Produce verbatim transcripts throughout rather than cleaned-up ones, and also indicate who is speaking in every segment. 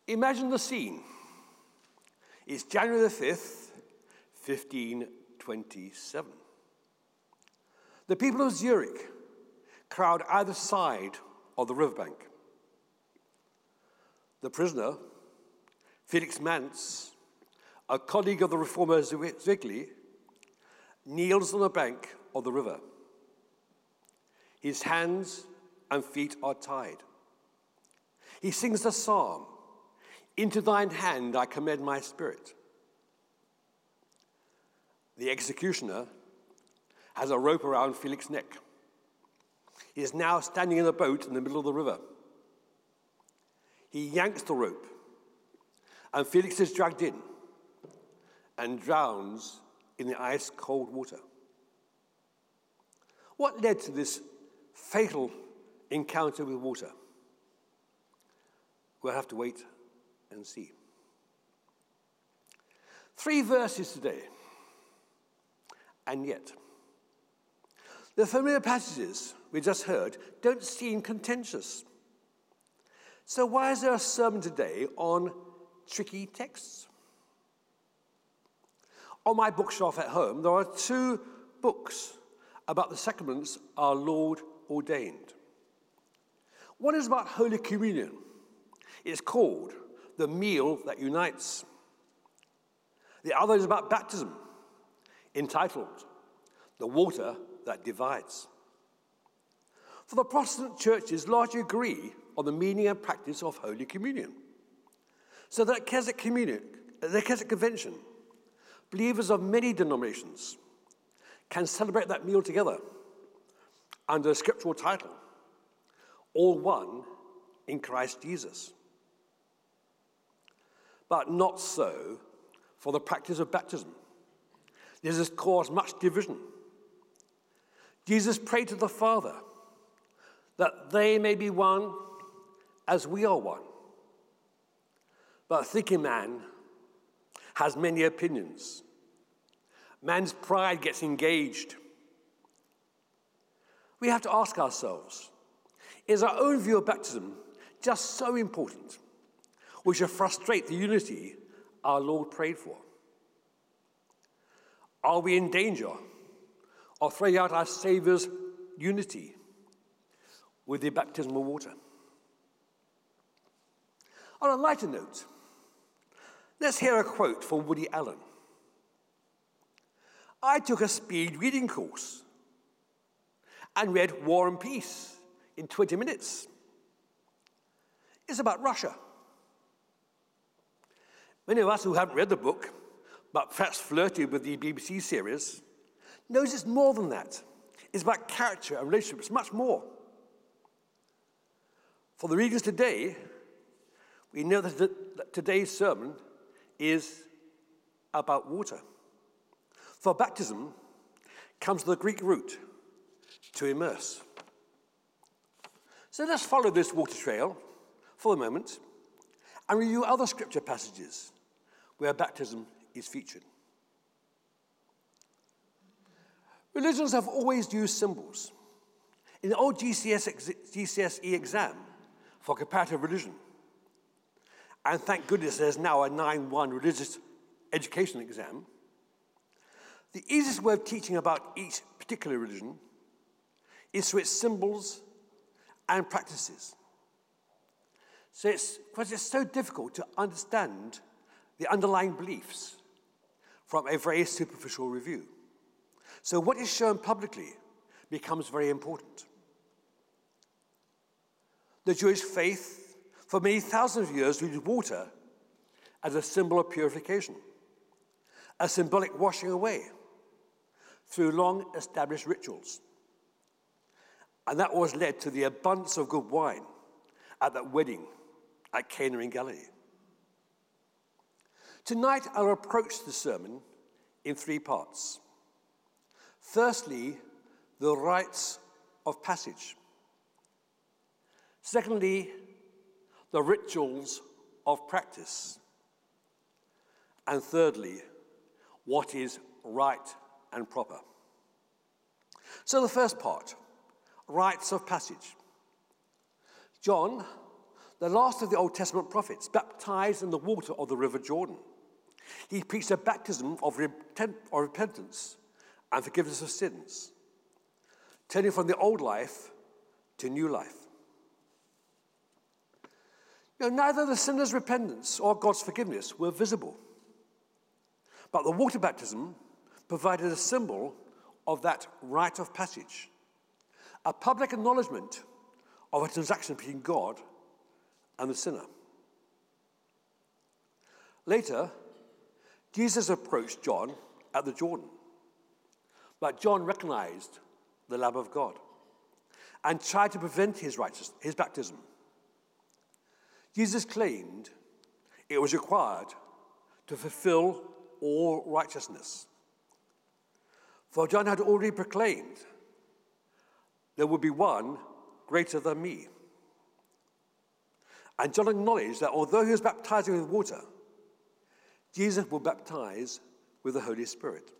Speaker 1: Imagine the scene. It's January the fifth, fifteen twenty-seven. The people of Zurich crowd either side of the riverbank. The prisoner, Felix Manz, a colleague of the reformer Zwingli, kneels on the bank of the river. His hands and feet are tied. He sings the psalm, "Into thine hand I commend my spirit." The executioner has a rope around Felix's neck. He is now standing in a boat in the middle of the river. He yanks the rope, and Felix is dragged in and drowns in the ice-cold water. What led to this fatal encounter with water? We'll have to wait and see. Three verses today, and yet the familiar passages we just heard don't seem contentious. So why is there a sermon today on tricky texts? On my bookshelf at home, there are two books about the sacraments our Lord ordained. One is about Holy Communion. It's called The Meal That Unites. The other is about baptism, entitled The Water That Divides. For the Protestant churches largely agree on the meaning and practice of Holy Communion. So that Keswick Communion, the Keswick Convention, believers of many denominations can celebrate that meal together under a scriptural title, All One in Christ Jesus. But not so for the practice of baptism. This has caused much division. Jesus prayed to the Father that they may be one as we are one. But thinking man has many opinions. Man's pride gets engaged. We have to ask ourselves, is our own view of baptism just so important, we should frustrate the unity our Lord prayed for? Are we in danger of throwing out our Saviour's unity with the baptismal water? On a lighter note, let's hear a quote from Woody Allen. "I took a speed reading course and read War and Peace in twenty minutes. It's about Russia. Many of us who haven't read the book, but perhaps flirted with the B B C series, knows it's more than that. It's about character and relationships, much more. For the readers today, we know that, the, that today's sermon is about water. For baptism comes the Greek root, to immerse. So let's follow this water trail for a moment and review other scripture passages where baptism is featured. Religions have always used symbols. In the old G C S, G C S E exam for comparative religion, and thank goodness there's now a nine one religious education exam, the easiest way of teaching about each particular religion is through its symbols and practices. So it's, because it's so difficult to understand the underlying beliefs from a very superficial review. So what is shown publicly becomes very important. The Jewish faith, for many thousands of years, used water as a symbol of purification, a symbolic washing away through long-established rituals. And that always led to the abundance of good wine at that wedding at Cana in Galilee. Tonight, I'll approach the sermon in three parts. Firstly, the rites of passage. Secondly, the rituals of practice. And thirdly, what is right and proper. So the first part, rites of passage. John, the last of the Old Testament prophets, baptized in the water of the River Jordan. He preached a baptism of repent, or repentance and forgiveness of sins, turning from the old life to new life. You know, neither the sinner's repentance or God's forgiveness were visible, but the water baptism provided a symbol of that rite of passage, a public acknowledgement of a transaction between God and the sinner. Later, Jesus approached John at the Jordan, but John recognized the Lamb of God and tried to prevent his, righteous, his baptism. Jesus claimed it was required to fulfill all righteousness. For John had already proclaimed, there will be one greater than me. And John acknowledged that although he was baptizing with water, Jesus will baptize with the Holy Spirit.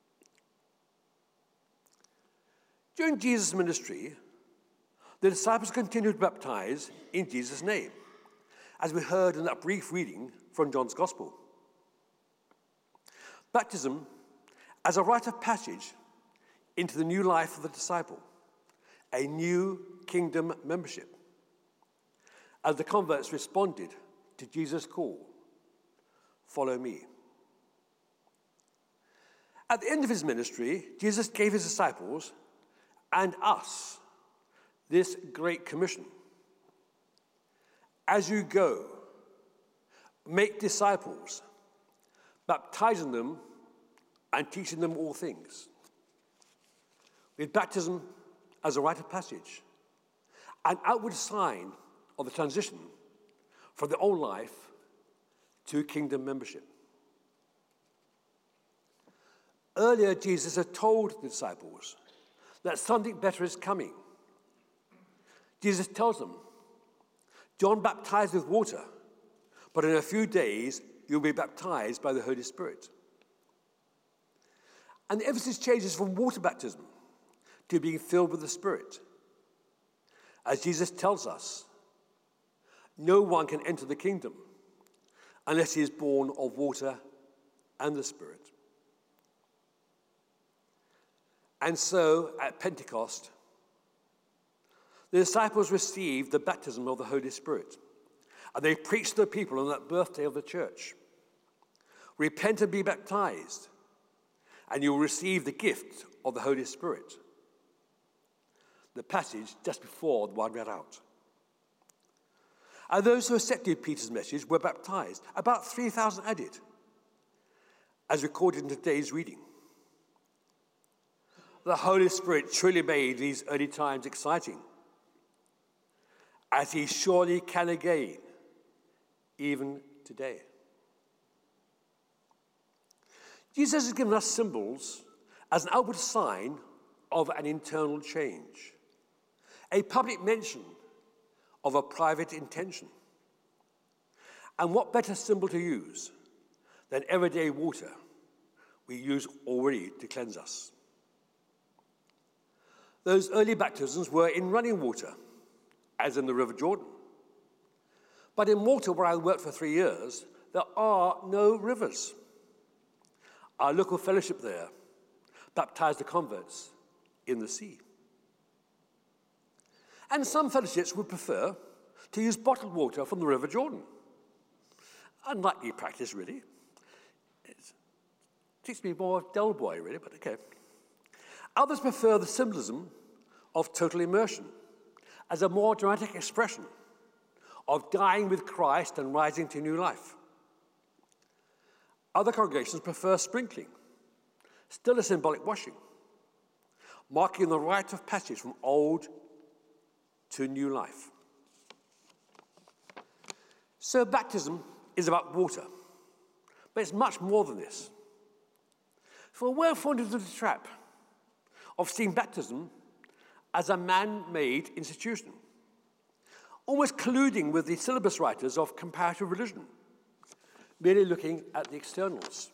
Speaker 1: During Jesus' ministry, the disciples continued to baptize in Jesus' name, as we heard in that brief reading from John's Gospel. Baptism as a rite of passage into the new life of the disciple, a new kingdom membership, as the converts responded to Jesus' call, follow me. At the end of his ministry, Jesus gave his disciples and us this great commission. As you go, make disciples, baptizing them and teaching them all things. With baptism as a rite of passage, an outward sign of the transition from the old life to kingdom membership. Earlier, Jesus had told the disciples that something better is coming. Jesus tells them, John baptized with water, but in a few days you'll be baptized by the Holy Spirit. And the emphasis changes from water baptism to being filled with the Spirit. As Jesus tells us, no one can enter the kingdom unless he is born of water and the Spirit. And so, at Pentecost, the disciples received the baptism of the Holy Spirit, and they preached to the people on that birthday of the church. Repent and be baptized, and you will receive the gift of the Holy Spirit. The passage just before the one read out. And those who accepted Peter's message were baptized. About three thousand added, as recorded in today's reading. The Holy Spirit truly made these early times exciting, as he surely can again, even today. Jesus has given us symbols as an outward sign of an internal change, a public mention of a private intention. And what better symbol to use than everyday water we use already to cleanse us? Those early baptisms were in running water, as in the River Jordan. But in Malta, where I worked for three years, there are no rivers. Our local fellowship there baptized the converts in the sea. And some fellowships would prefer to use bottled water from the River Jordan. Unlikely practice, really. It teaches me more of Del Boy, really, but okay. Others prefer the symbolism of total immersion as a more dramatic expression of dying with Christ and rising to new life. Other congregations prefer sprinkling, still a symbolic washing, marking the rite of passage from old to new life. So baptism is about water, but it's much more than this. For we're fallen into the trap of seeing baptism as a man-made institution, almost colluding with the syllabus writers of comparative religion, merely looking at the externals.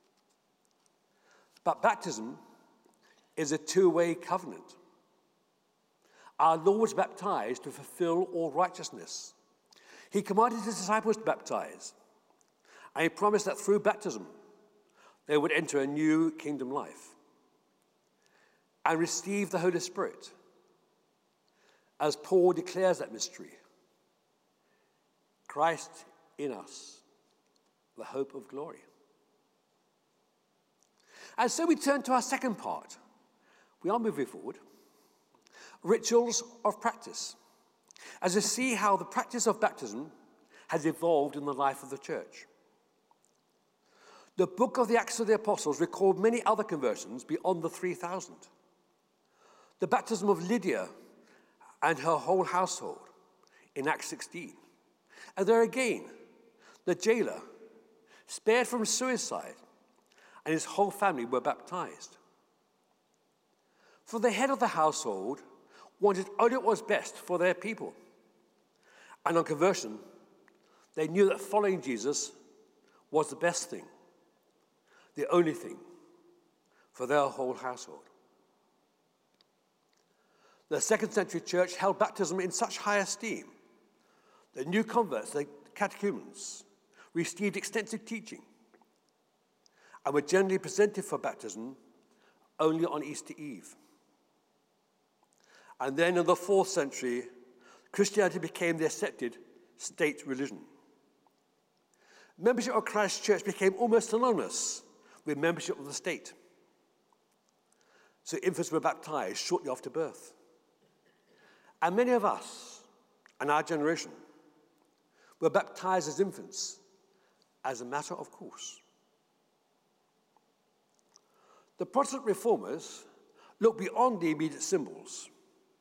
Speaker 1: But baptism is a two-way covenant. Our Lord was baptized to fulfill all righteousness, He commanded his disciples to baptize, and he promised that through baptism they would enter a new kingdom life and receive the Holy Spirit, as Paul declares that mystery. Christ in us, the hope of glory. And so we turn to our second part. We are moving forward. Rituals of practice, as we see how the practice of baptism has evolved in the life of the church. The book of the Acts of the Apostles record many other conversions beyond the three thousand. The baptism of Lydia and her whole household in Acts sixteen. And there again, the jailer, spared from suicide, and his whole family were baptized. For the head of the household wanted only what was best for their people. And on conversion, they knew that following Jesus was the best thing, the only thing for their whole household. The second century church held baptism in such high esteem that new converts, the catechumens, received extensive teaching and were generally presented for baptism only on Easter Eve. And then in the fourth century, Christianity became the accepted state religion. Membership of Christ's church became almost synonymous with membership of the state. So infants were baptized shortly after birth. And many of us, and our generation, were baptized as infants as a matter of course. The Protestant reformers looked beyond the immediate symbols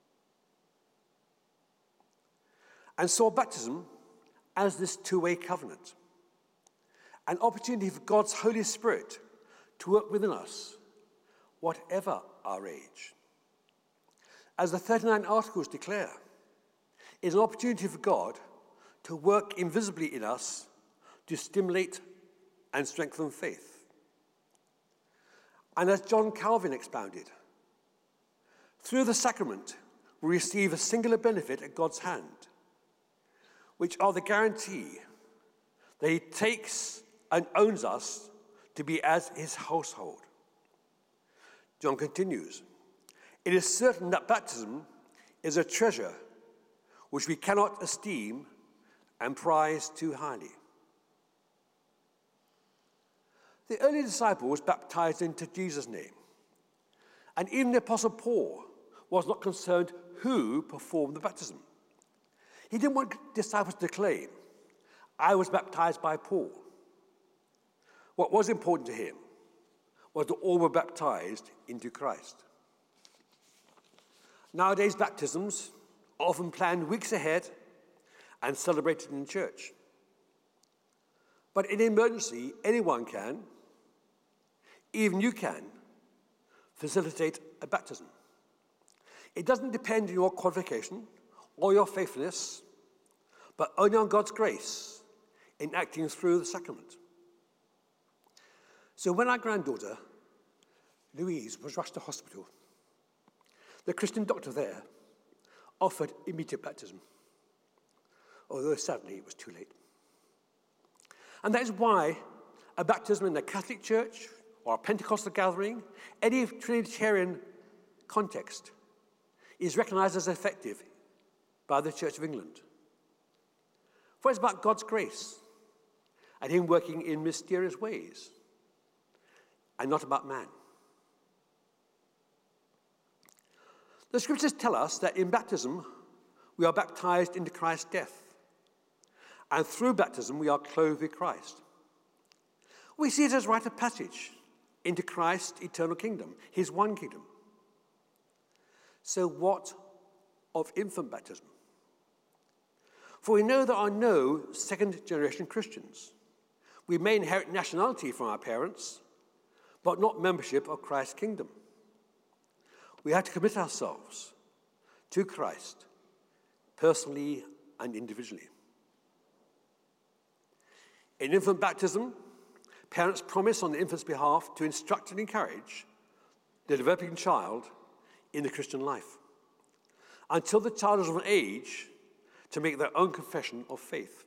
Speaker 1: and saw baptism as this two-way covenant, an opportunity for God's Holy Spirit to work within us, whatever our age. As the thirty-nine Articles declare, it is an opportunity for God to work invisibly in us to stimulate and strengthen faith. And as John Calvin expounded, through the sacrament we receive a singular benefit at God's hand, which are the guarantee that he takes and owns us to be as his household. John continues, it is certain that baptism is a treasure which we cannot esteem and prize too highly. The early disciples baptized into Jesus' name, and even the Apostle Paul was not concerned who performed the baptism. He didn't want disciples to claim, I was baptized by Paul. What was important to him was that all were baptized into Christ. Nowadays, baptisms are often planned weeks ahead and celebrated in church. But in an emergency, anyone can, even you can, facilitate a baptism. It doesn't depend on your qualification or your faithfulness, but only on God's grace in acting through the sacrament. So when our granddaughter, Louise, was rushed to hospital, the Christian doctor there offered immediate baptism, although sadly it was too late. And that is why a baptism in the Catholic Church or a Pentecostal gathering, any Trinitarian context, is recognized as effective by the Church of England. For it's about God's grace and him working in mysterious ways, and not about man. The scriptures tell us that in baptism, we are baptized into Christ's death, and through baptism, we are clothed with Christ. We see it as a rite of passage into Christ's eternal kingdom, his one kingdom. So what of infant baptism? For we know there are no second-generation Christians. We may inherit nationality from our parents, but not membership of Christ's kingdom. We have to commit ourselves to Christ, personally and individually. In infant baptism, parents promise on the infant's behalf to instruct and encourage the developing child in the Christian life until the child is of an age to make their own confession of faith.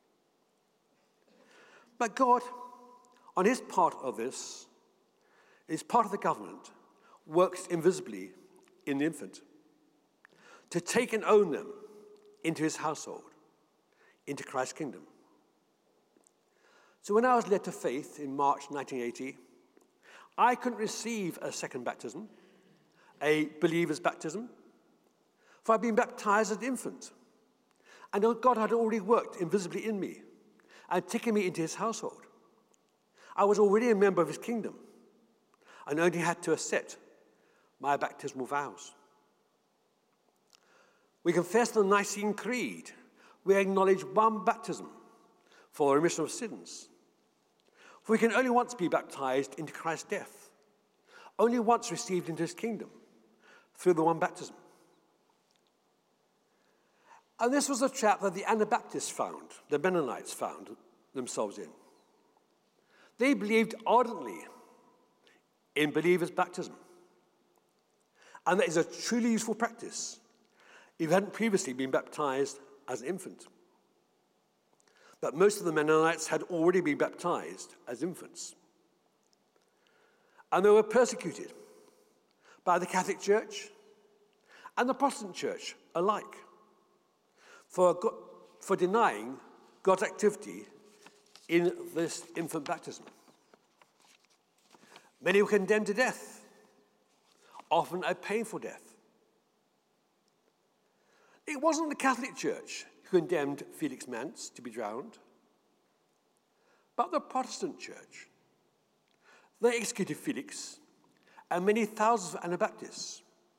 Speaker 1: But God, on his part of this, is part of the government, works invisibly in the infant to take and own them into his household, into Christ's kingdom. So when I was led to faith in March nineteen eighty, I couldn't receive a second baptism, a believer's baptism, for I'd been baptized as an infant. And God had already worked invisibly in me and taken me into his household. I was already a member of his kingdom and only had to accept my baptismal vows. We confess the Nicene Creed. We acknowledge one baptism for the remission of sins. For we can only once be baptized into Christ's death, only once received into his kingdom through the one baptism. And this was a trap that the Anabaptists found, the Mennonites found themselves in. They believed ardently in believers' baptism. And that is a truly useful practice if you hadn't previously been baptized as an infant. But most of the Mennonites had already been baptized as infants. And they were persecuted by the Catholic Church and the Protestant Church alike for, for denying God's activity in this infant baptism. Many were condemned to death, often a painful death. It wasn't the Catholic Church who condemned Felix Manz to be drowned, but the Protestant Church. They executed Felix and many thousands of Anabaptists.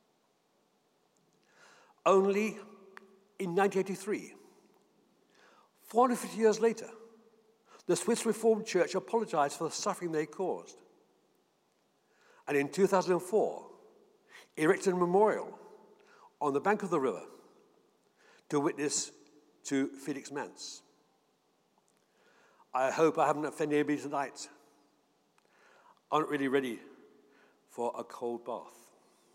Speaker 1: Only in nineteen eighty-three, four hundred fifty years later, the Swiss Reformed Church apologized for the suffering they caused. And in two thousand four, erected a memorial on the bank of the river to witness to Felix Manz. I hope I haven't offended anybody tonight. Aren't really ready for a cold bath.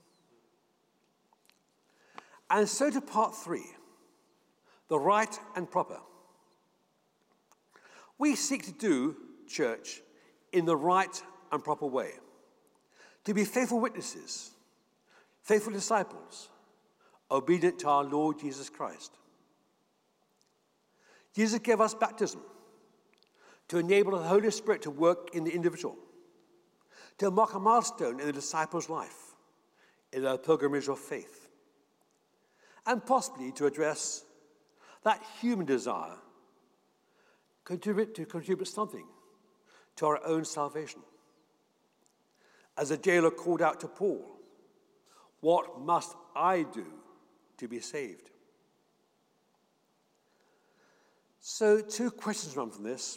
Speaker 1: And so to part three, the right and proper. We seek to do church in the right and proper way, to be faithful witnesses, faithful disciples, obedient to our Lord Jesus Christ. Jesus gave us baptism to enable the Holy Spirit to work in the individual, to mark a milestone in the disciple's life, in their pilgrimage of faith, and possibly to address that human desire contribute to contribute something to our own salvation. As the jailer called out to Paul, "What must I do to be saved?" So two questions run from this.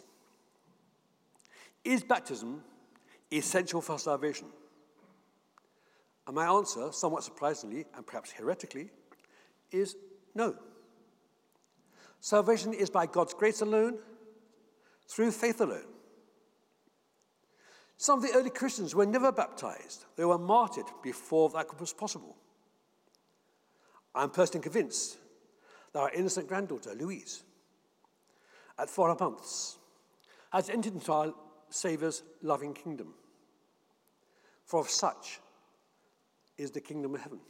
Speaker 1: Is baptism essential for salvation? And my answer, somewhat surprisingly and perhaps heretically, is no. Salvation is by God's grace alone, through faith alone. Some of the early Christians were never baptized. They were martyred before that was possible. I'm personally convinced that our innocent granddaughter, Louise, at four months, has entered into our Saviour's loving kingdom. For of such is the kingdom of heaven.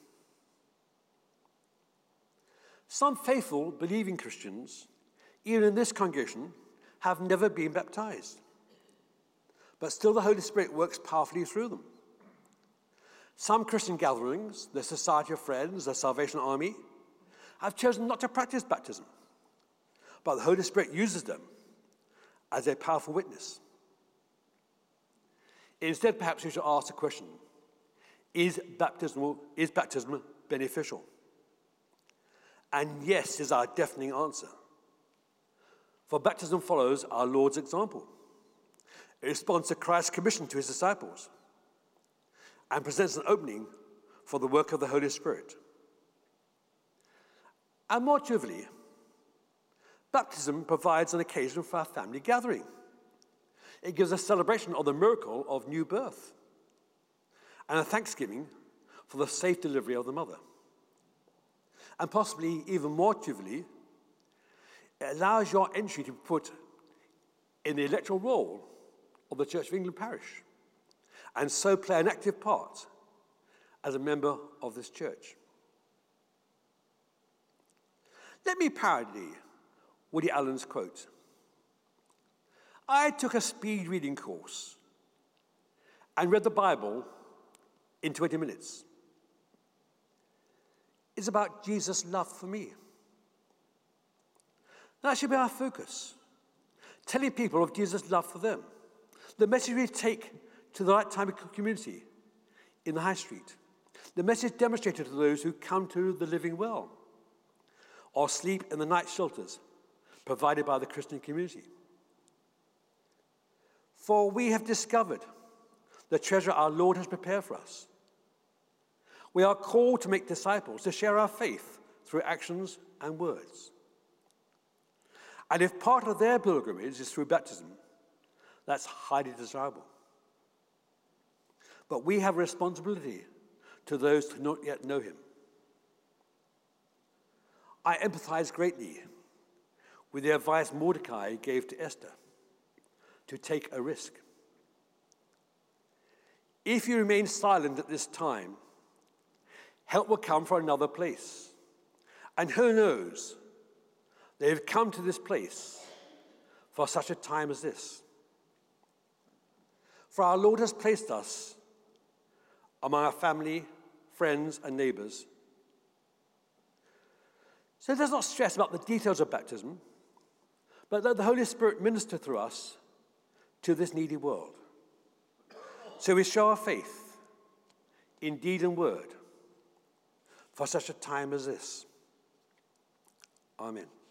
Speaker 1: Some faithful, believing Christians, even in this congregation, have never been baptized. But still the Holy Spirit works powerfully through them. Some Christian gatherings, the Society of Friends, the Salvation Army, have chosen not to practice baptism, but the Holy Spirit uses them as a powerful witness. Instead, perhaps we should ask the question, is baptism, is baptism beneficial? And yes is our deafening answer. For baptism follows our Lord's example. It responds to Christ's commission to his disciples and presents an opening for the work of the Holy Spirit. And more trivially, baptism provides an occasion for our family gathering. It gives a celebration of the miracle of new birth and a thanksgiving for the safe delivery of the mother. And possibly even more trivially, It allows your entry to be put in the electoral roll of the Church of England parish, and so play an active part as a member of this church. Let me parody Woody Allen's quote. I took a speed reading course and read the Bible in twenty minutes. It's about Jesus' love for me. That should be our focus, telling people of Jesus' love for them. The message we take to the right time community in the high street. The message demonstrated to those who come to the living well or sleep in the night shelters provided by the Christian community. For we have discovered the treasure our Lord has prepared for us. We are called to make disciples, to share our faith through actions and words. And if part of their pilgrimage is through baptism, that's highly desirable. But we have a responsibility to those who do not yet know him. I empathize greatly with the advice Mordecai gave to Esther to take a risk. If you remain silent at this time, help will come from another place. And who knows, they have come to this place for such a time as this. For our Lord has placed us among our family, friends, and neighbors. So let us not stress about the details of baptism, but let the Holy Spirit minister through us to this needy world. So we show our faith in deed and word for such a time as this. Amen.